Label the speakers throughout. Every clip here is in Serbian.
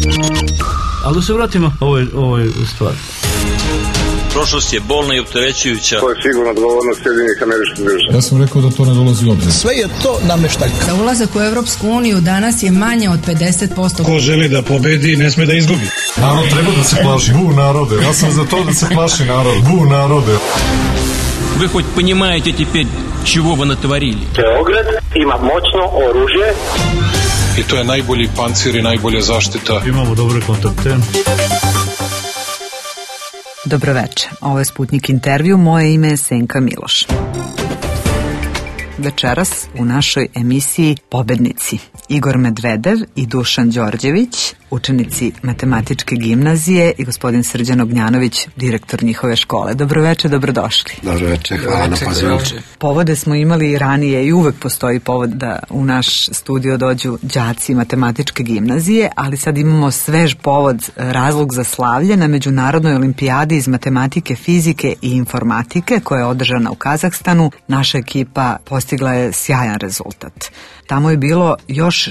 Speaker 1: Ali da se vratimo ovoj stvari.
Speaker 2: Prošlost je bolna i opterećujuća.
Speaker 3: To je sigurno odgovornost Sjedinjenih Američkih Država.
Speaker 4: Ja sam rekao da to ne dolazi u obzir.
Speaker 5: Sve je to nameštaljka.
Speaker 6: Za ulazak u Evropsku uniju danas je manje od 50%.
Speaker 7: Ko želi da pobedi, ne sme da izgubi.
Speaker 4: Narod treba da se plaši. Bu narode. Ja sam za to da se plaši narod. Bu narode.
Speaker 2: Вы хоть понимаете теперь, чего вы натворили?
Speaker 3: Beograd ima moćno oružje.
Speaker 4: I to je najbolji pancir i najbolja zaštita.
Speaker 1: Imamo dobre kontakte.
Speaker 8: Dobroveče, ovo je Sputnik intervju, moje ime je Senka Miloš. Večeras u našoj emisiji pobednici Igor Medvedev i Dušan Đorđević, učenici matematičke gimnazije i gospodin Srđan Ognjanović, direktor njihove škole. Dobroveče, dobrodošli.
Speaker 5: Dobroveče, hvala na pozivu.
Speaker 8: Povode smo imali i ranije i uvek postoji povod da u naš studio dođu đaci matematičke gimnazije, ali sad imamo svež povod, razlog za slavlje na Međunarodnoj olimpijadi iz matematike, fizike i informatike koja je održana u Kazahstanu. Naša ekipa postigla je sjajan rezultat. Tamo je bilo još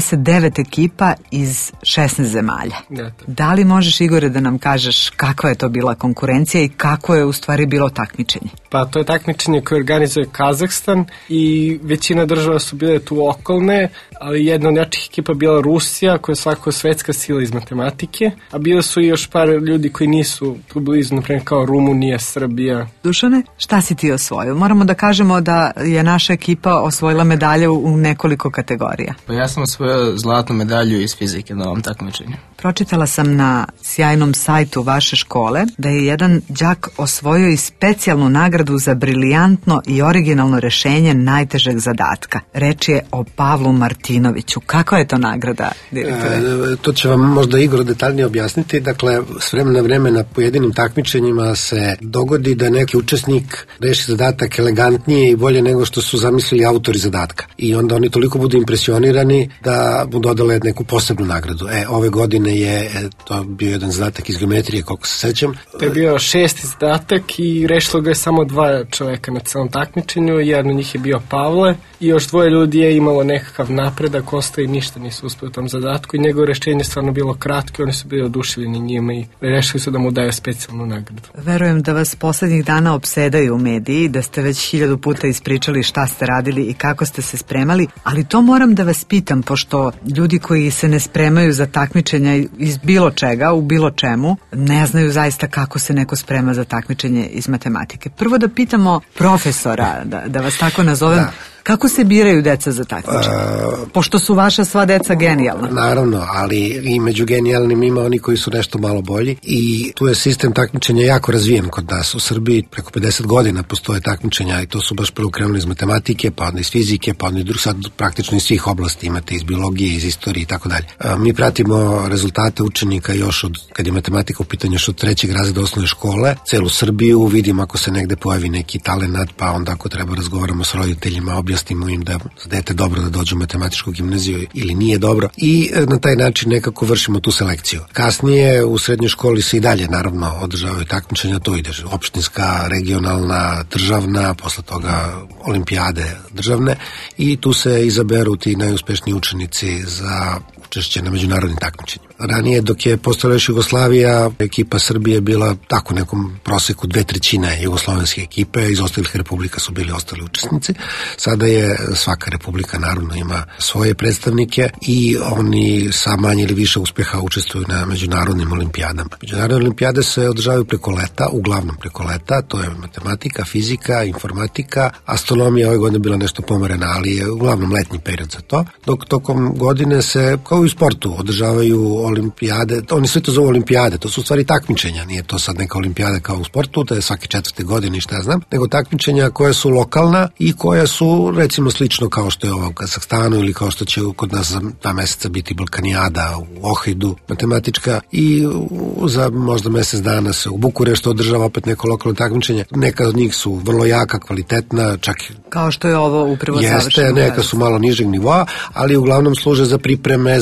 Speaker 8: 59 ekipa iz 16 zemalja. Da li možeš, Igore, da nam kažeš kakva je to bila konkurencija i kako je u stvari bilo takmičenje?
Speaker 9: Pa to je takmičenje koje organizuje Kazahstan i većina država su bile tu okolne, ali jedna od jačih ekipa bila Rusija, koja je svakako svetska sila iz matematike, a bile su i još par ljudi koji nisu tu blizu, naprimjer kao Rumunija, Srbija.
Speaker 8: Dušane, šta si ti osvojio? Moramo da kažemo da je naša ekipa osvojila medalje u nekoliko kategorija.
Speaker 10: Pa ja sam osvojio zlatnu medalju iz fizike na ovom takmičenju.
Speaker 8: Pročitala sam na sjajnom sajtu vaše škole da je jedan đak osvojio i specijalnu nagradu za briljantno i originalno rešenje najtežeg zadatka. Reč je o Pavlu Martinoviću. Kakva je to nagrada, direktore?
Speaker 5: To će vam možda Igor detaljnije objasniti. Dakle, s vremena na vreme na pojedinim takmičenjima se dogodi da neki učesnik reši zadatak elegantnije i bolje nego što su zamislili autori zadatka. I onda oni toliko budu impresionirani da mu dodale neku posebnu nagradu. Ove godine je to bio jedan zadatak iz geometrije, koliko se sećam.
Speaker 9: To je bio 6. zadatak i rešilo ga je samo 2 čoveka na celom takmičenju. Jedan od njih je bio Pavle i još 2 ljudi je imalo nekakav napredak, ostali ništa nisu uspeli u tom zadatku i njegovo rešenje je stvarno bilo kratko, oni su bili oduševljeni njima i rešili su da mu daju specijalnu nagradu.
Speaker 8: Verujem da vas poslednjih dana opsedaju mediji, da ste već 1000 puta ispričali šta ste radili i kako ste se spremali, ali to moram da vas pitam, pošto ljudi koji se ne spremaju za takmičenja iz bilo čega, u bilo čemu, ne znaju zaista kako se neko sprema za takmičenje iz matematike. Prvo da pitamo profesora, da vas tako nazovem, kako se biraju deca za takmičenje? Pošto su vaša sva deca genijalna.
Speaker 5: Naravno, ali i među genijalnim ima oni koji su nešto malo bolji i tu je sistem takmičenja jako razvijen kod nas. U Srbiji preko 50 godina postoje takmičenja i to su baš prvo krenuli iz matematike, pa onda iz fizike, pa onda sad praktično iz svih oblasti imate, iz biologije, iz istorije i tako dalje. Mi pratimo rezultate učenika još od, kad je matematika u pitanju, još od 3. razreda osnovne škole, celu Srbiju, vidimo ako se negde pojavi neki talenat, pa onda ako treba razgovaramo s roditeljima, objasnimo im da za dete dobro da dođe u matematičku gimnaziju ili nije dobro i na taj način nekako vršimo tu selekciju. Kasnije u srednjoj školi se i dalje naravno održavaju takmičenja, to ide opštinska, regionalna, državna, posle toga olimpijade državne i tu se izaberu ti najuspešniji učenici za učešće na međunarodnim takmičenjima. Ranije, dok je postojala još Jugoslavija, ekipa Srbije je bila tako nekom proseku 2/3 jugoslovenske ekipe, iz ostalih republika su bili ostali učesnici. Sada je svaka republika naravno ima svoje predstavnike i oni sa manje ili više uspeha učestvuju na međunarodnim olimpijadama. Međunarodne olimpijade se održavaju preko leta, uglavnom preko leta, to je matematika, fizika, informatika, astronomija ove godine bila nešto pomerena, ali je uglavnom letnji period za to, dok tokom godine se, kao i u sportu, održavaju olimpijade, oni sve to zovu olimpijade, to su u stvari takmičenja, nije to sad neka olimpijada kao u sportu, to je svake 4. godine i šta ja znam, nego takmičenja koja su lokalna i koja su recimo slično kao što je ovo u Kazahstanu ili kao što će kod nas za 2 meseca biti Balkanijada u Ohridu, matematička i za možda mesec dana se u Bukureštu održava opet neko lokalno takmičenje, neka od njih su vrlo jaka, kvalitetna, čak
Speaker 8: kao što je ovo upravo
Speaker 5: jeste, neka su malo nižeg nivoa, ali uglavnom služe za pripreme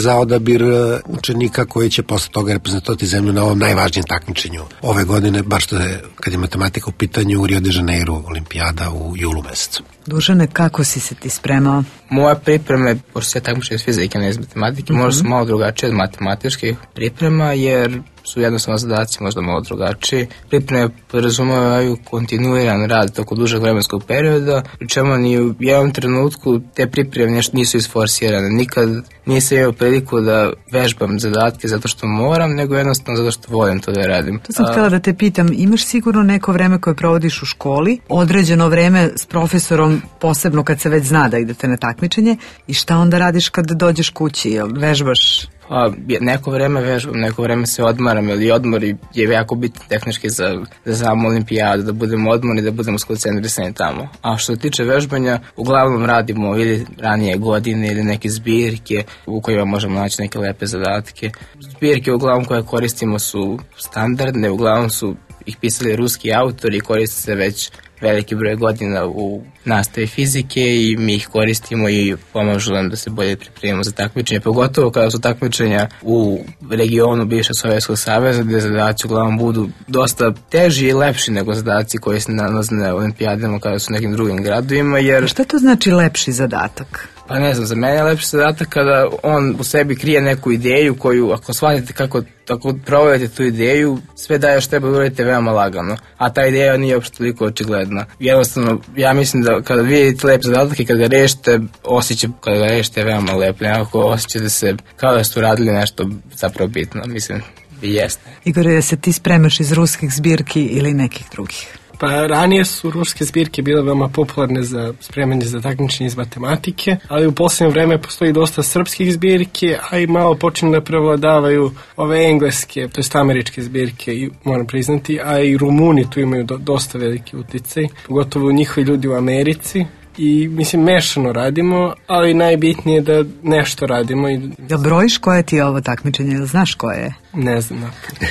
Speaker 5: za odabir učenika koji će posle toga reprezentovati zemlju na ovom najvažnijem takmičenju ove godine, baš što je, kad je matematika u pitanju, u Rio de Janeiro, olimpijada u julu mesecu.
Speaker 8: Dušane, kako si se ti spremao?
Speaker 10: Moja priprema, pošto se takmičim iz fizike, ne iz matematike, možda su malo drugačije od matematičkih priprema, jer su jednostavno zadaci možda malo drugačiji. Pripreme podrazumevaju kontinuiran rad toko dužeg vremenskog perioda, pri čemu ni u jednom trenutku te pripreme nešto nisu isforsirane. Nikad nisam imao priliku da vežbam zadatke zato što moram, nego jednostavno zato što volim to da radim.
Speaker 8: To sam htjela da te pitam, imaš sigurno neko vreme koje provodiš u školi, određeno vreme s profesorom, posebno kad se već zna da idete na takmičenje, i šta onda radiš kad dođeš kući, jel vežbaš?
Speaker 10: Neko vreme vežbam, neko vreme se odmaram, ili odmor je jako bitan tehnički za samu olimpijadu, da budemo odmorni, da budemo skoncentrisani tamo. A što se tiče vežbanja, uglavnom radimo ili ranije godine ili neke zbirke u kojima možemo naći neke lepe zadatke. Zbirke uglavnom koje koristimo su standardne, uglavnom su ih pisali ruski autori i koriste se već veliki broj godina u nastavi fizike i mi ih koristimo i pomažu nam da se bolje pripremimo za takmičenje, pogotovo kada su takmičenja u regionu bivšeg Sovjetskog saveza, gde zadaci uglavnom budu dosta teži i lepši nego zadaci koji se nalaze na olimpijadama kada su u nekim drugim gradovima. Jer...
Speaker 8: Šta to znači lepši zadatak?
Speaker 10: Pa ne znam, za mene je lepši zadatak kada on u sebi krije neku ideju koju, ako shvatite kako provodite tu ideju, sve daje što treba uradite veoma lagano, a ta ideja nije uopšte toliko očigledna. Jednostavno, ja mislim da kada vidite lep zadatak i kada ga rešite, osjećaj kada ga rešite je veoma lep, nekako osjećate se kao da ste uradili nešto zapravo bitno, mislim, i jeste.
Speaker 8: Igore, da se ti spremaš iz ruskih zbirki ili nekih drugih?
Speaker 9: Pa ranije su ruske zbirke bile veoma popularne za spremanje za takmičenje iz matematike, ali u posljednje vreme postoji dosta srpskih zbirke, a i malo počinju da prevladavaju ove engleske, to jest američke zbirke, i moram priznati, a i Rumuni tu imaju dosta veliki uticaj, pogotovo njihovi ljudi u Americi. I mislim, mešano radimo, ali najbitnije je da nešto radimo.
Speaker 8: Jel brojiš koje ti je ovo takmičenje, jel znaš koje je?
Speaker 9: Ne znam.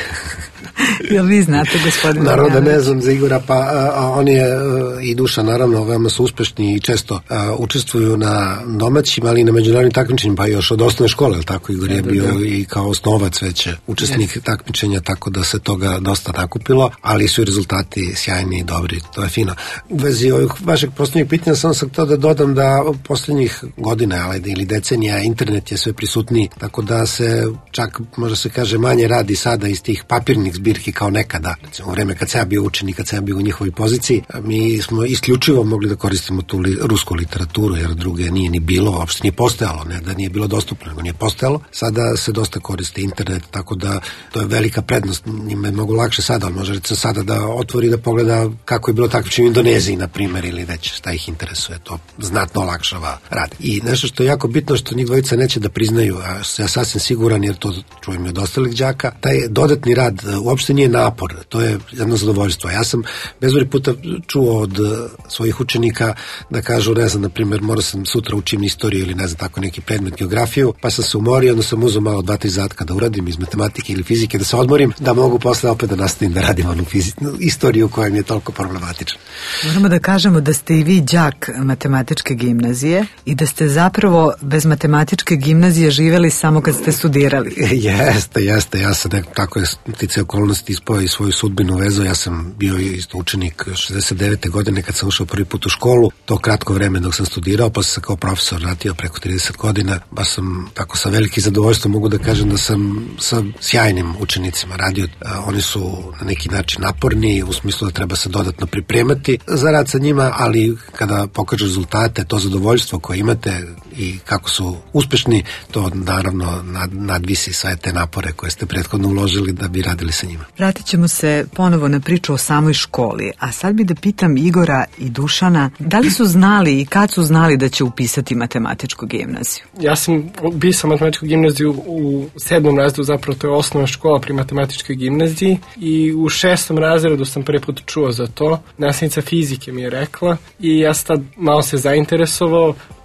Speaker 8: Jel vi znate, gospodine?
Speaker 5: Naravno da ne znam za Igora, pa on je i Duša, naravno, veoma su uspešni i često učestvuju na domaćim, ali i na međunarodnim takmičenjima, pa još od osnovne škole, tako Igor je bio i kao osnovac već učesnik takmičenja, tako da se toga dosta nakupilo, ali su i rezultati sjajni i dobri, to je fino. U vezi ovih vašeg posljednjeg pitanja sam htio da dodam da posljednjih godina ili decenija internet je sve prisutniji, tako da se čak, može se kaže, manje radi sada iz tih papirnih zbirki kao nekada. Recimo, u vreme kad sam ja bio učenik, kad sam ja bio u njihovoj poziciji, mi smo isključivo mogli da koristimo tu rusku literaturu, jer druge nije ni bilo, uopšte nije postojalo, ne da nije bilo dostupno, nego nije postojalo. Sada se dosta koriste internet, tako da to je velika prednost. Njima je mnogo lakše sada, on može recimo sada da otvori da pogleda kako je bilo takmičenje u Indoneziji, na primjer, ili već šta ih interesuje. To znatno olakšava rad. I nešto što je jako bitno, što njih dvojica neće da priznaju, a ja sasvim siguran, jer to čujem i od ostalih đaka, taj dodatni rad uopšte nije napor, to je jedno zadovoljstvo. Ja sam bezbroj puta čuo od svojih učenika da kažu, ne znam, na primjer, morao sam sutra učim istoriju ili ne znam, tako neki predmet, geografiju, pa sam se umorio, onda sam uzeo malo 2-3 zadatka da uradim iz matematike ili fizike, da se odmorim, da mogu posle opet da nastavim da radim onu istoriju koja mi je toliko problematična.
Speaker 8: Moramo da kažemo da ste i vi đak matematičke gimnazije i da ste zapravo bez matematičke gimnazije živjeli samo kad ste studirali.
Speaker 5: Jeste, ja sam tako je stice okolnosti ispao i svoju sudbinu vezao. Ja sam bio isto učenik 69. godine kad sam ušao prvi put u školu, to kratko vreme dok sam studirao, pa sam se kao profesor vratio preko 30 godina, baš sam tako sa velikim zadovoljstvom mogu da kažem da sam sa sjajnim učenicima radio. Oni su na neki način naporni, u smislu da treba se dodatno pripremati za rad sa njima, ali kada pokažu rezultate, to zadovoljstvo koje imate i kako su uspešni, to naravno nadvisi sve te napore koje ste prethodno uložili da bi radili sa njima.
Speaker 8: Vratit ćemo se ponovo na priču o samoj školi, a sad bi da pitam Igora i Dušana, da li su znali i kad su znali da će upisati matematičku gimnaziju?
Speaker 9: Ja sam upisao matematičku gimnaziju u 7. razredu, zapravo to je osnovna škola pri matematičkoj gimnaziji, i u 6. razredu sam prvi put čuo za to. Nastavnica fizike mi je rekla i ja sam tad malo se zainteresovao,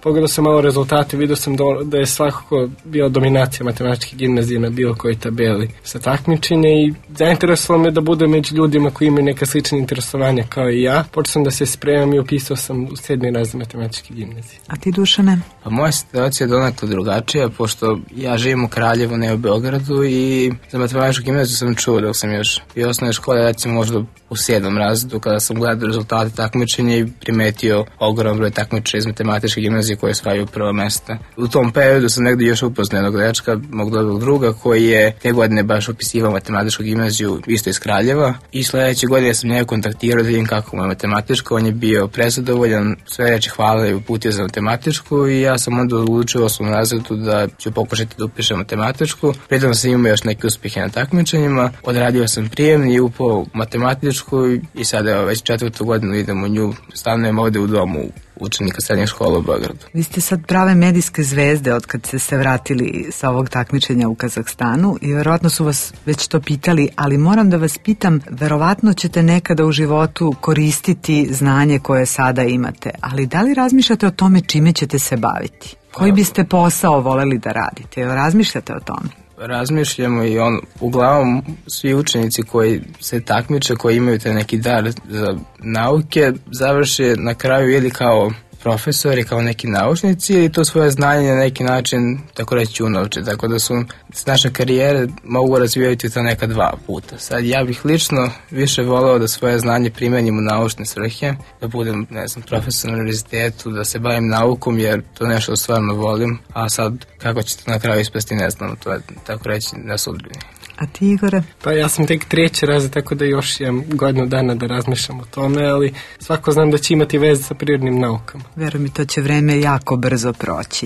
Speaker 9: pogledao sam malo rezultate, vidio sam da je svakako bila dominacija matematičke gimnazije na bilo kojoj tabeli sa takmičenja i zainteresovalo me da budem među ljudima koji imaju neka slična interesovanja kao i ja. Počeo sam da se spremam i upisao sam u 7. razred matematičke gimnazije.
Speaker 8: A ti, Dušane?
Speaker 10: Pa moja situacija je donekle drugačija, pošto ja živim u Kraljevu, ne u Beogradu, i za matematičku gimnaziju sam čuo dok sam još i osnovne škole, recimo možda u 7. razredu, kada sam gledao rezultate takmičenja i primetio ogroman broj takmičara iz matematičke gimnazije koje osvajaju prva mesta. U tom periodu sam negdje još upoznao jednog dečka, mog dobrog druga, koji je te godine baš upisivao matematičku gimnaziju isto iz Kraljeva, i sledeće godine sam njega kontaktirao da vidim kako mu je matematička. On je bio prezadovoljan, sve reči hvala i uputio za matematičku, i ja sam onda odlučio u 8. razredu da ću pokušati da upišem matematičku. Pritom sam imao još neke uspjehe na takmičenjima, odradio sam prijemni i upao u matematičku i sada već 4. godinu idem u nju. Stanujem ovde u domu učenika srednje škole u Beogradu.
Speaker 8: Vi ste sad prave medijske zvezde od kad ste se vratili sa ovog takmičenja u Kazahstanu i verovatno su vas već to pitali, ali moram da vas pitam, verovatno ćete nekada u životu koristiti znanje koje sada imate, ali da li razmišljate o tome čime ćete se baviti? Koji biste posao voleli da radite? Evo, razmišljate o tome?
Speaker 10: Razmišljamo i uglavnom svi učenici koji se takmiče, koji imaju te neki dar za nauke, završe na kraju ili kao profesori, kao neki naučnici, ili to svoje znanje na neki način, tako reći, unovče. Tako da su naše karijere mogu razvijati ta neka 2 puta. Sad ja bih lično više voleo da svoje znanje primenim u naučne svrhe, da budem, ne znam, profesor na univerzitetu, da se bavim naukom, jer to nešto stvarno volim, a sad kako će to na kraju ispasti, ne znam, to je, tako reći, na sudbini.
Speaker 8: A ti, Igore?
Speaker 9: Pa ja sam tek 3. razred, tako da još imam godinu dana da razmišljam o tome, ali svako znam da će imati veze sa prirodnim naukama.
Speaker 8: Verujem mi, to će vreme jako brzo proći.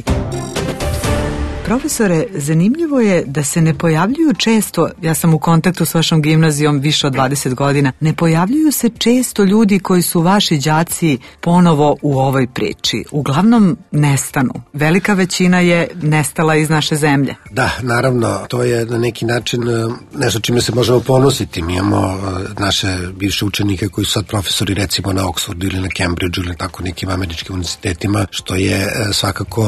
Speaker 8: Profesore, zanimljivo je da se ne pojavljuju često, ja sam u kontaktu s vašom gimnazijom više od 20 godina, ne pojavljuju se često ljudi koji su vaši đaci ponovo u ovoj priči. Uglavnom nestanu. Velika većina je nestala iz naše zemlje.
Speaker 5: Da, naravno, to je na neki način nešto čime se možemo ponositi. Mi imamo naše bivše učenike koji su sad profesori, recimo na Oxfordu ili na Cambridgeu ili tako nekim američkim univerzitetima, što je svakako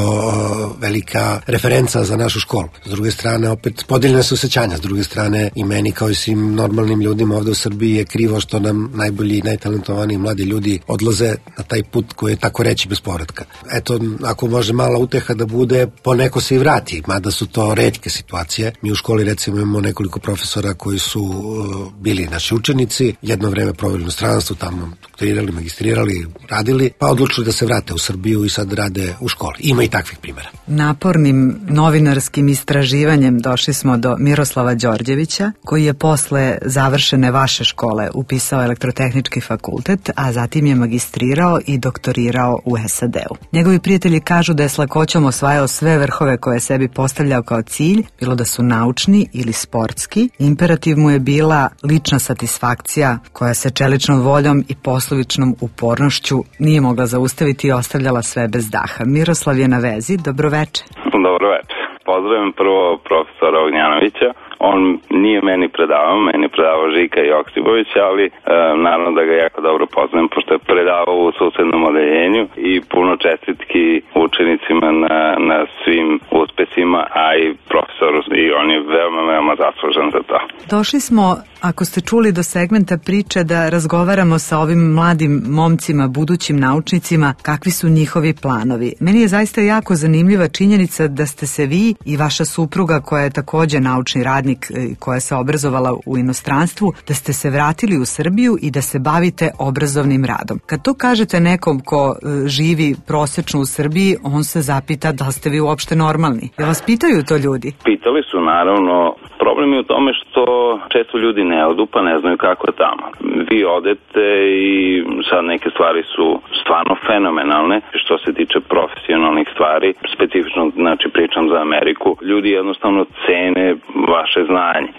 Speaker 5: velika referenca za našu školu. S druge strane, opet, podijeljene su osjećanja. S druge strane, i meni kao i svim normalnim ljudima ovde u Srbiji je krivo što nam najbolji i najtalentovaniji mladi ljudi odlaze na taj put koji je, tako reći, bez povratka. Eto, ako može mala uteha da bude, poneko se i vrati, mada su to retke situacije. Mi u školi, recimo, imamo nekoliko profesora koji su bili naši učenici, jedno vreme proveli u stranstvu, tamo doktorirali, magistrirali, radili, pa odlučili da se vrate u Srbiju i sad rade u školi. Ima i takvih primjera.
Speaker 8: Napornim novinarskim istraživanjem došli smo do Miroslava Đorđevića, koji je posle završene vaše škole upisao elektrotehnički fakultet, a zatim je magistrirao i doktorirao u SAD-u. Njegovi prijatelji kažu da je s lakoćom osvajao sve vrhove koje je sebi postavljao kao cilj, bilo da su naučni ili sportski. Imperativ mu je bila lična satisfakcija koja se čeličnom voljom i poslovičnom upornošću nije mogla zaustaviti i ostavljala sve bez daha. Miroslav je na vezi. Dobroveče.
Speaker 11: Dobro večer. Pozdravim prvo profesora Ognjanovića. On nije meni predavao Žika Joksibović, ali naravno da ga jako dobro poznajem, pošto je predavao u susednom odeljenju, i puno čestitki učenicima na svim uspesima, a i profesoru, i on je veoma zaslužan za to.
Speaker 8: Došli smo, ako ste čuli, do segmenta priče da razgovaramo sa ovim mladim momcima, budućim naučnicima, kakvi su njihovi planovi. Meni je zaista jako zanimljiva činjenica da ste se vi i vaša supruga, koja je takođe naučni radnik, koja se obrazovala u inostranstvu, da ste se vratili u Srbiju i da se bavite obrazovnim radom. Kad to kažete nekom ko živi prosečno u Srbiji, on se zapita da ste vi uopšte normalni. Jel vas pitaju to ljudi?
Speaker 11: Pitali su, naravno. Problem je u tome što često ljudi ne odu, pa ne znaju kako je tamo. Vi odete i sad neke stvari su stvarno fenomenalne. Što se tiče profesionalnih stvari, specifično, znači pričam za Ameriku, ljudi jednostavno cene vaše znanje i to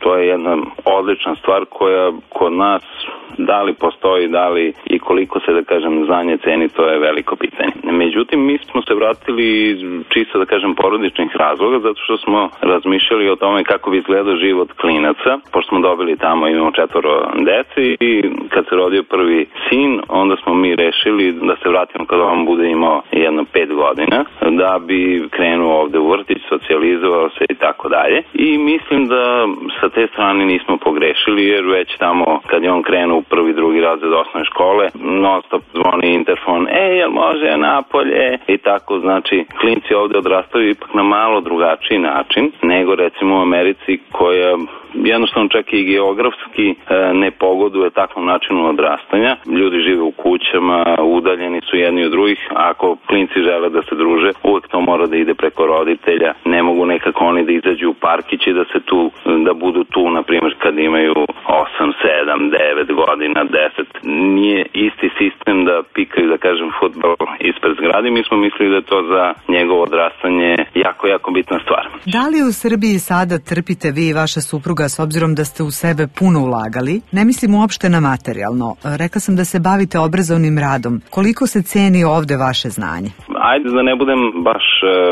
Speaker 11: to je jedna odlična stvar koja kod nas da li postoji, da li i koliko se, da kažem, znanje ceni, to je veliko pitanje. Međutim, mi smo se vratili čisto, da kažem, porodičnih razloga, zato što smo razmišljali o tome kako bi izgledao život klinaca, pošto smo dobili tamo, imamo 4 dece i kad se rodio prvi sin, onda smo mi rešili da se vratimo kada on bude imao jedno 5 godina, da bi krenuo ovde u vrtić, socijalizovao se i tako dalje. I mislim da sa te strane nismo pogrešili, jer već tamo kad je on krenuo u prvi, drugi razred osnovne škole, non stop zvoni interfon, jel može napolje i tako, znači klinci ovde odrastaju ipak na malo drugačiji način nego recimo u Americi, koja jednostavno čak i geografski ne pogoduje takvom načinu odrastanja. Ljudi žive u kućama, udaljeni su jedni od drugih, ako klinci žele da se druže, uvek to mora da ide preko roditelja, ne mogu nekako oni da izađu u parkići, da budu tu, na primjer, kad imaju 8, 7, 9 godina, 10. Nije isti sistem da pikaju, da kažem, fudbal ispred zgrade. Mi smo mislili da je to za njegovo odrastanje jako, jako bitna stvar.
Speaker 8: Da li u Srbiji sada trpite vi i vaša supruga, s obzirom da ste u sebe puno ulagali? Ne mislim uopšte na materijalno. Rekla sam da se bavite obrazovnim radom. Koliko se ceni ovde vaše znanje?
Speaker 11: Ajde da ne budem baš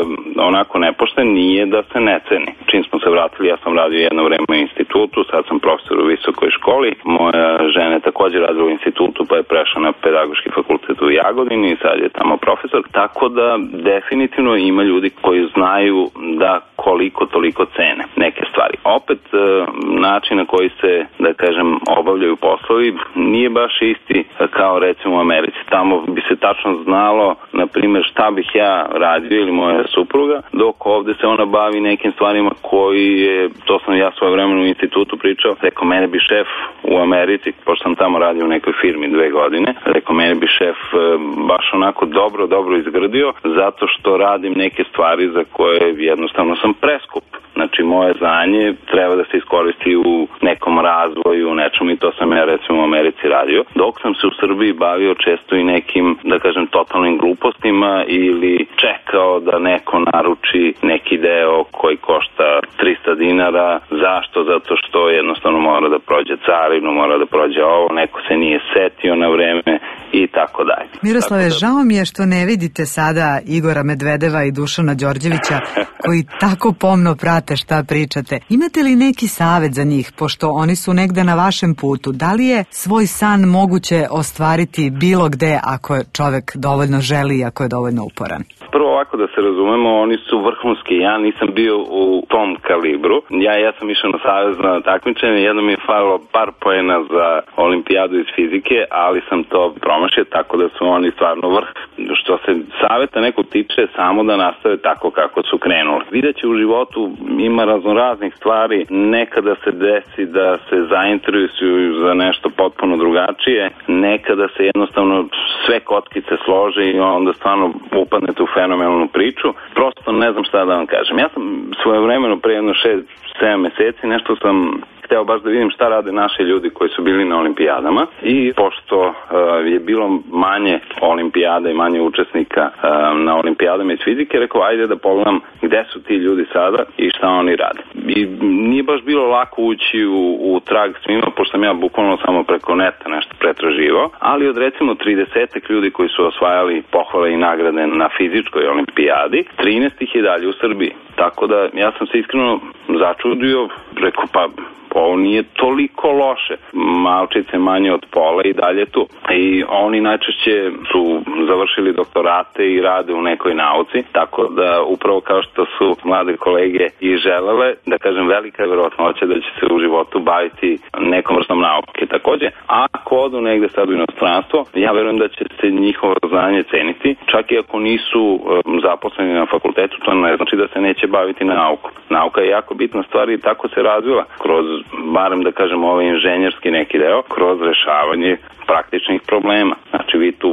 Speaker 11: onako nepošten, nije da se ne ceni. Čim smo se vratili, ja sam radio jedno vreme u institutu, sad sam profesor u visokoj školi. Moja žena je također radila u institutu, pa je prešla na pedagoški fakultet u Jagodini i sad je tamo profesor. Tako da definitivno ima ljudi koji znaju da koliko toliko cene neke stvari. Opet način na koji se, da kažem, obavljaju poslovi nije baš isti kao recimo u Americi. Tamo bi se tačno znalo, na primjer, šta bih ja radio ili moja supruga, dok ovde se ona bavi nekim stvarima koji je, to sam ja svoje vremenu u institutu pričao, rekao, mene bi šef u Americi, pošto sam tamo radio u nekoj firmi 2 godine, rekao, mene bi šef baš onako dobro izgradio, zato što radim neke stvari za koje jednostavno sam preskup. Znači, moje znanje treba da se iskoristi u nekom razvoju, u nečemu, i to sam ja recimo u Americi radio. Dok sam se u Srbiji bavio često i nekim, da kažem, totalnim glupostima ili čekao da neko naruči neki deo koji košta 300 dinara. Zašto? Zato što jednostavno mora da prođe carinu, mora da prođe ovo, neko se nije setio na vreme i tako dalje.
Speaker 8: Miroslave, žao mi je što ne vidite sada Igora Medvedeva i Dušana Đorđevića koji tako pomno prate šta pričate. Imate li neki savet za njih, pošto oni su negde na vašem putu? Da li je svoj san moguće ostvariti bilo gde ako je čovek dovoljno želi i ako je dovoljno uporan?
Speaker 11: Prvo, ovako da se razumemo, oni su vrhunski, ja nisam bio u tom kalibru. Ja sam išao na savezno takmičenje, jedno mi je falilo par poena za olimpijadu iz fizike, ali sam to promašio, tako da su oni stvarno vrh. Što se saveta nekog tiče, samo da nastave tako kako su krenuli. Vidjet će u životu, ima raznoraznih stvari, nekada se desi da se zainteresuju za nešto potpuno drugačije, nekada se jednostavno sve kockice slože i onda stvarno upadnete u fenomenalnu priču. Prosto ne znam šta da vam kažem. Ja sam svojevremeno pre jedno 6-7 meseci nešto sam hteo baš da vidim šta rade naši ljudi koji su bili na olimpijadama, i pošto je bilo manje olimpijada i manje učesnika na olimpijadama iz fizike, rekao ajde da pogledam gde su ti ljudi sada i šta oni rade. I nije baš bilo lako ući u trag svima, pošto sam ja bukvalno samo preko neta nešto pretraživao, ali od recimo 30 ljudi koji su osvajali pohvale i nagrade na fizičkoj olimpijadi, 13 ih je dalje u Srbiji. Tako da ja sam se iskreno začudio, rekao pa ovo nije toliko loše, malčice manje od pola i dalje tu. I oni najčešće su završili doktorate i rade u nekoj nauci, tako da upravo kao što su mlade kolege i želele, da kažem, velika je verovatnoća da će se u životu baviti nekom vrstom nauke. Takođe, ako odu negde sad u inostranstvo, ja verujem da će se njihovo znanje ceniti, čak i ako nisu zaposleni na fakultetu, to ne znači da se neće baviti naukom. Nauka je jako bitna stvar i tako se razvila kroz, barem da kažem, ovaj inženjerski neki deo, kroz rešavanje praktičnih problema. Znači vi tu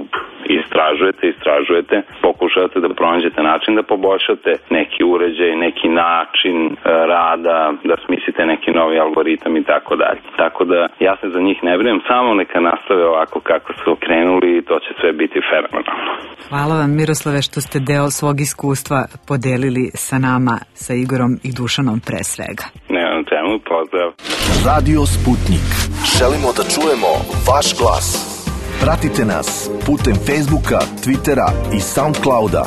Speaker 11: istražujete, pokušate da pronađete način da poboljšate neki uređaj, neki način rada, da smislite neki novi algoritam i tako dalje. Tako da ja se za njih ne brinem, samo neka nastave ovako kako su krenuli i to će sve biti fenomenalno.
Speaker 8: Hvala vam, Miroslave, što ste deo svog iskustva podelili sa nama, sa Igorom i Dušanom pre svega.
Speaker 11: Nemam čemu, pozdrav.
Speaker 12: Radio Sputnik. Želimo da čujemo vaš glas. Pratite nas putem Facebooka, Twittera i Soundclouda.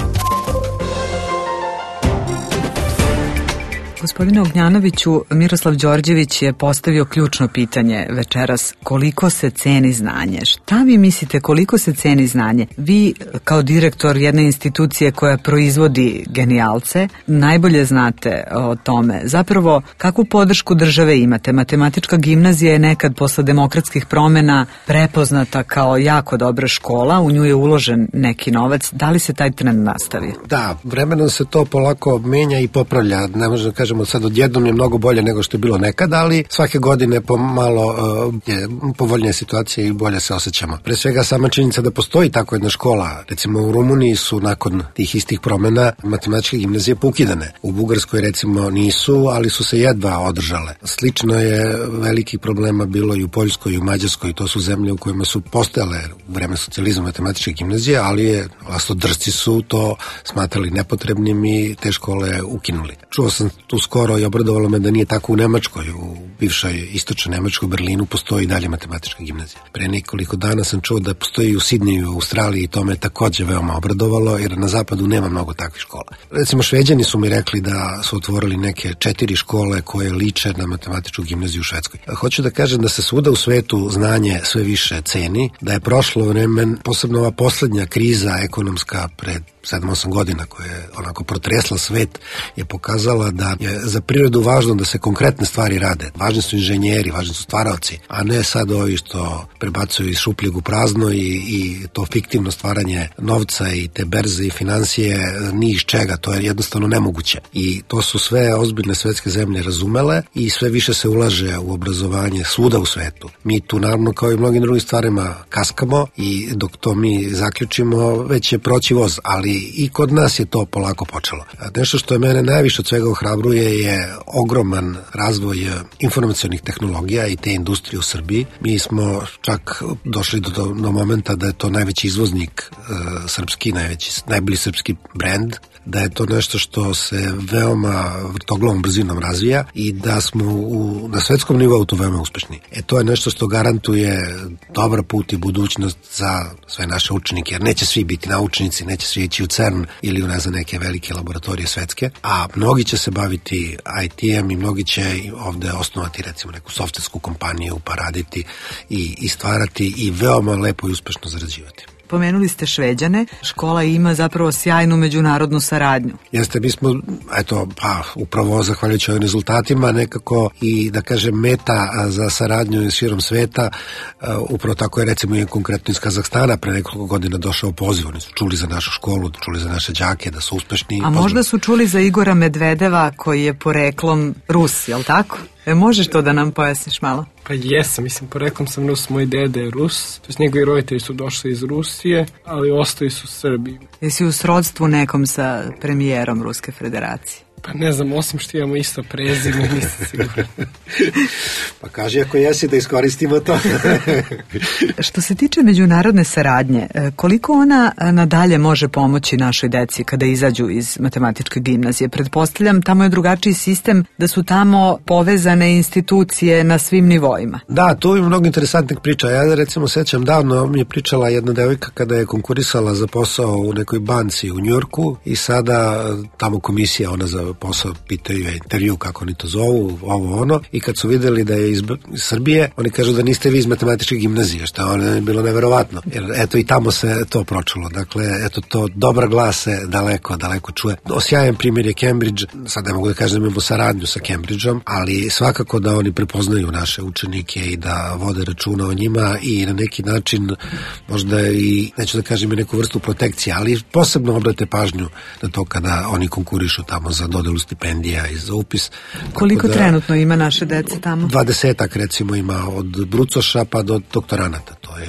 Speaker 8: Gospodine Ognjanoviću, Miroslav Đorđević je postavio ključno pitanje večeras: koliko se ceni znanje? Šta vi mislite, koliko se ceni znanje? Vi kao direktor jedne institucije koja proizvodi genijalce najbolje znate o tome. Zapravo, kakvu podršku države imate? Matematička gimnazija je nekad posle demokratskih promena prepoznata kao jako dobra škola, u nju je uložen neki novac. Da li se taj trend nastavi?
Speaker 5: Da, vremenom se to polako menja i popravlja. Ne možemo kažemo sad odjednom je mnogo bolje nego što je bilo nekad, ali svake godine pomalo je povoljnija situacija i bolje se osjećamo. Pre svega sama činjenica da postoji tako jedna škola. Recimo u Rumuniji su nakon tih istih promena matematičke gimnazije poukidane. U Bugarskoj recimo nisu, ali su se jedva održale. Slično je velikih problema bilo i u Poljskoj i u Mađarskoj. To su zemlje u kojima su postojale u vreme socijalizma matematičke gimnazije, ali je vlastodršci su to smatrali nepotrebnim i te škole ukinuli. Čuo sam tu skoro i obradovalo me da nije tako u Nemačkoj, u bivšoj istočnoj Nemačkoj, u Berlinu postoji dalje matematička gimnazija. Pre nekoliko dana sam čuo da postoji u Sidneju, u Australiji, i to me takođe veoma obradovalo, jer na zapadu nema mnogo takvih škola. Recimo Šveđani su mi rekli da su otvorili neke 4 škole koje liče na matematičku gimnaziju u Švedskoj. Hoću da kažem da se svuda u svetu znanje sve više ceni, da je prošlo vreme, posebno ova poslednja kriza ekonomska pred 7-8 godina koja je onako protresla svet, je pokazala da je za prirodu važno da se konkretne stvari rade. Važni su inženjeri, važni su stvaraoci, a ne sad ovi što prebacuju iz šupljeg u prazno i to fiktivno stvaranje novca i te berze i financije ni iz čega, to je jednostavno nemoguće. I to su sve ozbiljne svetske zemlje razumele i sve više se ulaže u obrazovanje svuda u svetu. Mi tu naravno kao i mnogim drugim stvarima kaskamo i dok to mi zaključimo već će proći voz, ali i kod nas je to polako počelo. Nešto što je mene najviše od svega ohrabruje je ogroman razvoj informacionih tehnologija i te industrije u Srbiji. Mi smo čak došli do momenta da je to najveći izvoznik srpski, najbolji srpski brend, da je to nešto što se veoma vrtoglavom brzinom razvija i da smo na svetskom nivou to veoma uspešni. To je nešto što garantuje dobar put i budućnost za sve naše učenike, jer neće svi biti naučnici, neće svi ići u CERN ili u neke velike laboratorije svetske, a mnogi će se baviti IT-em i mnogi će ovde osnovati recimo neku softversku kompaniju pa raditi i stvarati i veoma lepo i uspešno zarađivati.
Speaker 8: Pomenuli ste Šveđane, škola ima zapravo sjajnu međunarodnu saradnju.
Speaker 5: Jeste, mi smo, upravo zahvaljujući ovim rezultatima nekako i da kažem meta za saradnju širom sveta, upravo tako je recimo i konkretno iz Kazahstana pre nekoliko godina došao poziv, oni su čuli za našu školu, čuli za naše đake, da su uspešni.
Speaker 8: A možda su čuli za Igora Medvedeva koji je poreklom Rus, jel tako? Možeš to da nam pojasniš malo?
Speaker 9: Pa jesam, poreklom sam Rus, moj dede je Rus, to jest njegovi roditelji su došli iz Rusije, ali ostali su Srbi.
Speaker 8: Jesi u srodstvu nekom sa premijerom Ruske federacije?
Speaker 9: Pa ne znam, osim što imamo isto prezime, nisam siguran.
Speaker 5: Pa kaži ako jesi da iskoristimo to.
Speaker 8: Što se tiče međunarodne saradnje, koliko ona nadalje može pomoći našoj deci kada izađu iz matematičke gimnazije? Pretpostavljam, tamo je drugačiji sistem, da su tamo povezane institucije na svim nivoima.
Speaker 5: Da, tu ima mnogo interesantnih priča. Ja recimo sećam, davno mi je pričala jedna devojka kada je konkurisala za posao u nekoj banci u Njujorku i sada tamo komisija, ona za posao, pitaju je intervju kako oni to zovu, ovo ono, i kad su videli da je iz Srbije, oni kažu da niste vi iz matematičke gimnazije, što je bilo neverovatno, jer eto i tamo se to pročulo, dakle eto to dobar glas se daleko čuje. Osjajan primjer je Cambridge, sad ne mogu da kažem da imamo saradnju sa Cambridgeom, ali svakako da oni prepoznaju naše učenike i da vode računa o njima i na neki način možda i, neću da kažem i neku vrstu protekcije, ali posebno obrate pažnju na to kada oni konkurišu tamo za dodelu stipendija i za upis.
Speaker 8: Koliko trenutno ima naše dece tamo?
Speaker 5: 20-ak recimo ima od brucoša pa do doktoranata. To je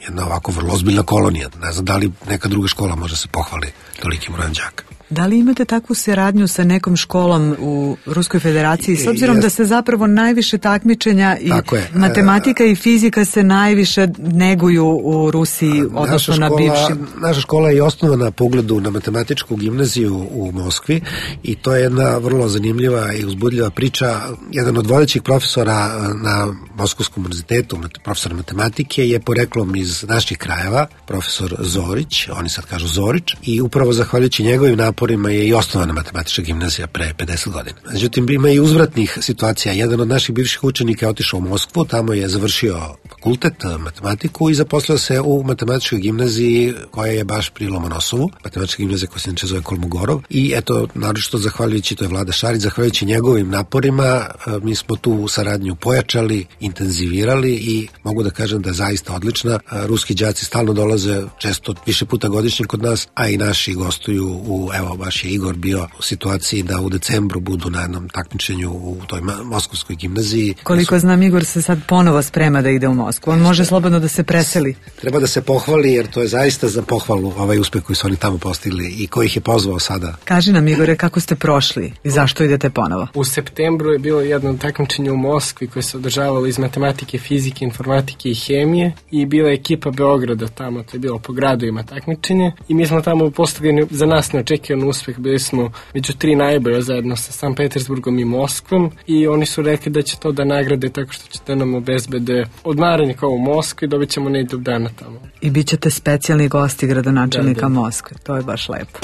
Speaker 5: jedna ovako vrlo ozbiljna kolonija. Ne znam da li neka druga škola može se pohvali tolikim brojem đaka.
Speaker 8: Da li imate takvu saradnju sa nekom školom u Ruskoj federaciji, s obzirom da se zapravo najviše takmičenja i matematika i fizika se najviše neguju u Rusiji, odnosno na bivšim?
Speaker 5: Naša škola je osnovana po ugledu na matematičku gimnaziju u Moskvi i to je jedna vrlo zanimljiva i uzbudljiva priča. Jedan od vodećih profesora na Moskovskom univerzitetu, profesor matematike, je poreklom iz naših krajeva, profesor Zorić, oni sad kažu Zorić, i upravo zahvaljujući njegovim naporima je i osnovana matematička gimnazija pre 50 godina. Međutim, ima i uzvratnih situacija. Jedan od naših bivših učenika je otišao u Moskvu, tamo je završio fakultet, matematiku i zaposlio se u matematičkoj gimnaziji koja je baš pri Lomonosovu, matematička gimnazija koja se inače zove Kolmogorov. I eto, naročito zahvaljujući, to je Vlada Šarić, zahvaljujući njegovim naporima, mi smo tu saradnju pojačali, intenzivirali i mogu da kažem da je zaista odlična. Ruski đaci stalno dolaze, često više puta godišnje kod nas, a i naši gostuju evo, baš je Igor bio u situaciji da u decembru budu na jednom takmičenju u toj Moskovskoj gimnaziji.
Speaker 8: Koliko znam, Igor se sad ponovo sprema da ide u Moskvu. On može slobodno da se preseli.
Speaker 5: Treba da se pohvali, jer to je zaista za pohvalu ovaj uspeh koji su oni tamo postigli i koji ih je pozvao sada.
Speaker 8: Kaži nam, Igore, kako ste prošli i zašto idete ponovo?
Speaker 9: U septembru je bilo jedno takmičenje u Moskvi koje se održavalo iz matematike, fizike, informatike i hemije i bila je ekipa Beograda tamo, to je bilo po gradovima takmičenje i mi smo tamo postigli za nas neočekivan uspeh, bili smo među 3 najbolja zajedno sa San Petersburgom i Moskvom i oni su rekli da će to da nagrade tako što će da nam obezbede odmaranje kao u Moskvi, dobit ćemo nedelju dana tamo.
Speaker 8: I bit ćete specijalni gosti gradonačelnika Moskve, to je baš lepo.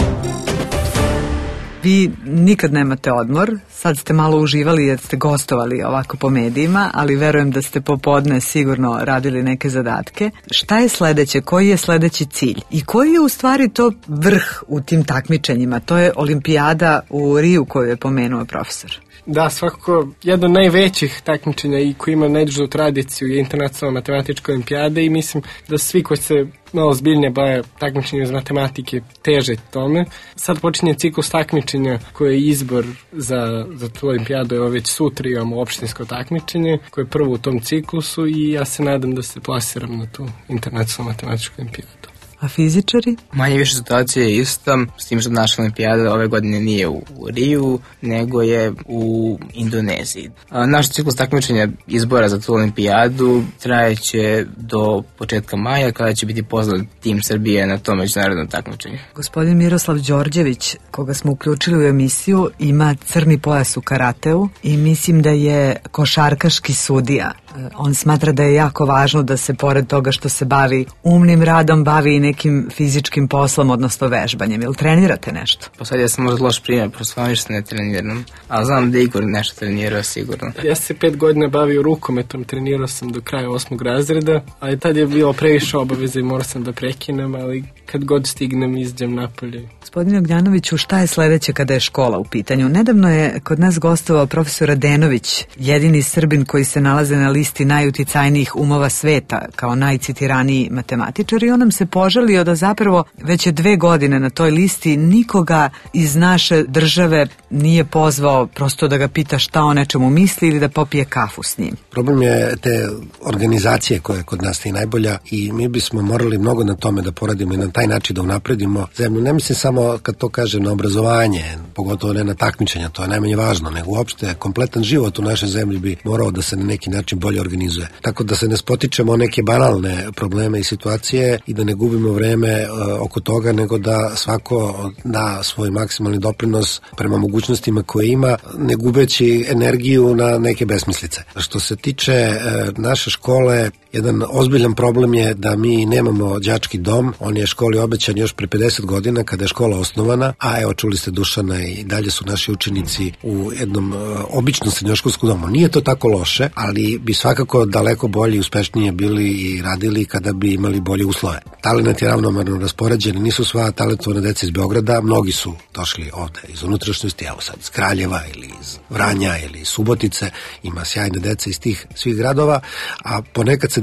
Speaker 8: Vi nikad nemate odmor, sad ste malo uživali jer ste gostovali ovako po medijima, ali verujem da ste popodne sigurno radili neke zadatke. Šta je sledeće? Koji je sledeći cilj? I koji je u stvari to vrh u tim takmičenjima? To je olimpijada u Riju koju je pomenuo profesor.
Speaker 9: Da, svakako jedno od najvećih takmičenja i koji ima najdužu tradiciju je internacionalna matematička olimpijada i mislim da svi koji se malo zbiljnije bave takmičenjem iz matematike teže tome. Sad počinje ciklus takmičenja koji je izbor za tu olimpijadu, evo već sutra imamo opštinsko takmičenje koje je prvo u tom ciklusu i ja se nadam da se plasiram na tu internacionalnu matematičku olimpijadu.
Speaker 8: A fizičari?
Speaker 10: Manje više situacija je ista, s tim što naša olimpijada ove godine nije u Riju, nego je u Indoneziji. Naš ciklus takmičenja izbora za tu olimpijadu trajeće do početka maja, kada će biti poznat tim Srbije na tom međunarodnom takmičenju.
Speaker 8: Gospodin Miroslav Đorđević, koga smo uključili u emisiju, ima crni pojas u karateu i mislim da je košarkaški sudija. On smatra da je jako važno da se pored toga što se bavi umnim radom, bavi i nekim fizičkim poslom, odnosno vežbanjem. Jel trenirate nešto?
Speaker 10: Pa sad ja sam možda loš primjer, prosto ništa ne treniram, ali znam da Igor nešto trenirao sigurno.
Speaker 9: Ja se 5 godina bavio rukometom, trenirao sam do kraja 8. razreda, ali tad je bilo previše obaveza i morao sam da prekinem, ali kad god stignem izađem napolje.
Speaker 8: Gospodine Ognjanoviću, šta je sledeće kada je škola u pitanju? Nedavno je kod nas gostovao profesor Radenović, jedini Srbin koji se nalaze na listi najuticajnijih umova sveta kao najcitiraniji matematičar i on nam se požalio da zapravo već je 2 godine na toj listi nikoga iz naše države nije pozvao prosto da ga pita šta o nečemu misli ili da popije kafu s njim.
Speaker 5: Problem je te organizacije koja je kod nas i najbolja i mi bismo morali mnogo na tome da poradimo i na taj način da unapredimo zemlju. Ne mislim samo kad to kažem na obrazovanje, pogotovo ne na takmičenja, to je najmanje važno, nego uopšte kompletan život u našoj zemlji bi morao da se na neki način bolje organizuje. Tako da se ne spotičemo o neke banalne probleme i situacije i da ne gubimo vreme oko toga, nego da svako da svoj maksimalni doprinos prema mogućnostima koje ima, ne gubeći energiju na neke besmislice. Što se tiče naše škole, jedan ozbiljan problem je da mi nemamo đački dom, on je školi obećan još pre 50 godina kada je škola osnovana, a evo čuli ste Dušana i dalje su naši učenici u jednom običnom srednjoškolskom domu. Nije to tako loše, ali bi svakako daleko bolje i uspešnije bili i radili kada bi imali bolje uslove. Talenat je ravnomerno raspoređen, nisu sva talentovana deca iz Beograda, mnogi su došli ovde iz unutrašnjosti, evo sad iz Kraljeva ili iz Vranja ili iz Subotice, ima sjajne dece iz tih svih gradova, a ponekad se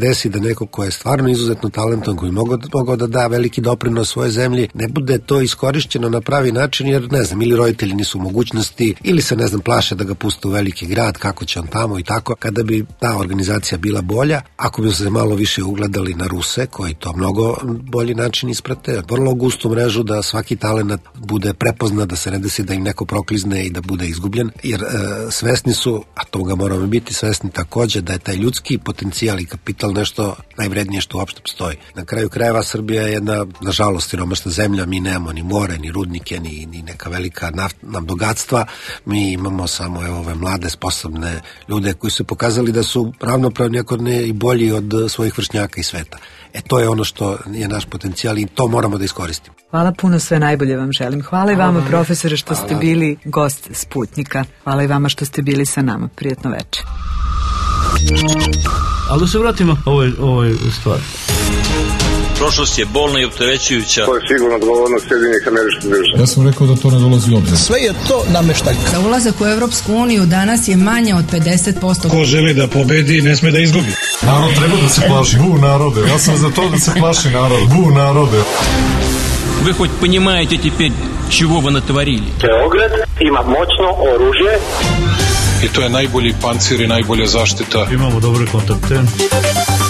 Speaker 5: desi da neko ko je stvarno izuzetno talentovan, koji mogao da da veliki doprinos svoje zemlji, ne bude to iskorišćeno na pravi način, jer ne znam, ili roditelji nisu u mogućnosti, ili se ne znam, plaše da ga puste u veliki grad, kako će on tamo i tako. Kada bi ta organizacija bila bolja, ako bi se malo više ugledali na Ruse, koji to mnogo bolji način isprate, vrlo gustu mrežu da svaki talent bude prepozna, da se ne desi da im neko proklizne i da bude izgubljen, jer svesni su, a toga moramo biti svesni takođe, da je taj ljudski potencijal i kapital nešto najvrednije što uopšte postoji. Na kraju krajeva Srbija je jedna, nažalost, siromašna zemlja, mi nemamo ni more, ni rudnike, ni neka velika naftna bogatstva, mi imamo samo ove mlade, sposobne ljude koji su pokazali da su ravnopravni, ako ne i bolji od svojih vršnjaka i sveta. To je ono što je naš potencijal i to moramo da iskoristimo.
Speaker 8: Hvala puno, sve najbolje vam želim. Hvala i vama, profesore, što ste bili gost Sputnika. Hvala i vama što ste bili sa nama. Prijatno večer.
Speaker 1: Ali da se vratimo ovoj stvari.
Speaker 13: Prošlost je bolna i opterećujuća.
Speaker 3: To je sigurno odgovornost Sjedinjenih Američkih Država.
Speaker 4: Ja sam rekao da to ne dolazi u obzir.
Speaker 14: Sve je to nameštaljka.
Speaker 6: Za ulazak u Evropsku uniju danas je manje od 50%.
Speaker 7: Ko želi da pobedi, ne sme da izgubi.
Speaker 4: Narod treba da se plaši. Bu narode. Ja sam za to da se plaši narod. Bu narode.
Speaker 2: Вы хоть понимаете теперь, чего вы натворили?
Speaker 3: Beograd ima moćno oružje.
Speaker 4: I to je najbolji pancir i najbolja zaštita.
Speaker 1: Imamo dobre kontakte.